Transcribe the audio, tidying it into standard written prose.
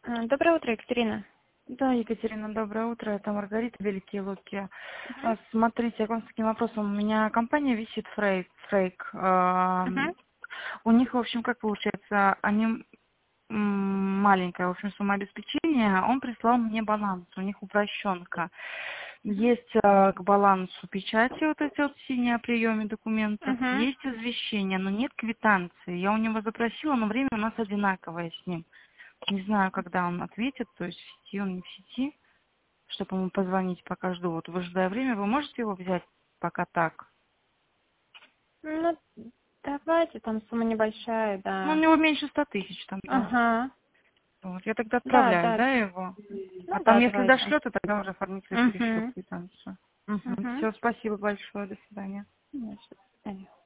Доброе утро, Екатерина. Да, Екатерина, доброе утро. Это Маргарита, Великие Луки. Мгм. Смотрите, я к вам с таким вопросом. У меня компания висит Фрейк. Мгм. У них, в общем, как получается, они маленькое, в общем, самообеспечение. Он прислал мне баланс. У них упрощенка. Есть к балансу печати, вот эти вот синие о приеме документов. Мгм. Есть извещение, но нет квитанции. Я у него запросила, но время у нас одинаковое с ним. Не знаю, когда он ответит, то есть в сети он не в сети, чтобы ему позвонить, пока жду. Вот выжидая время, вы можете его взять пока так? Ну, давайте, там сумма небольшая, Ну, у да. него меньше 100 000 там, да. Ага. Вот, я тогда Да, отправляю, да. да, его? А Ну там, да, если давайте. дошлет, то тогда уже оформитель перешлет Угу. квитанцию. Угу. Угу. Все, спасибо большое, до свидания. Ну, до свидания.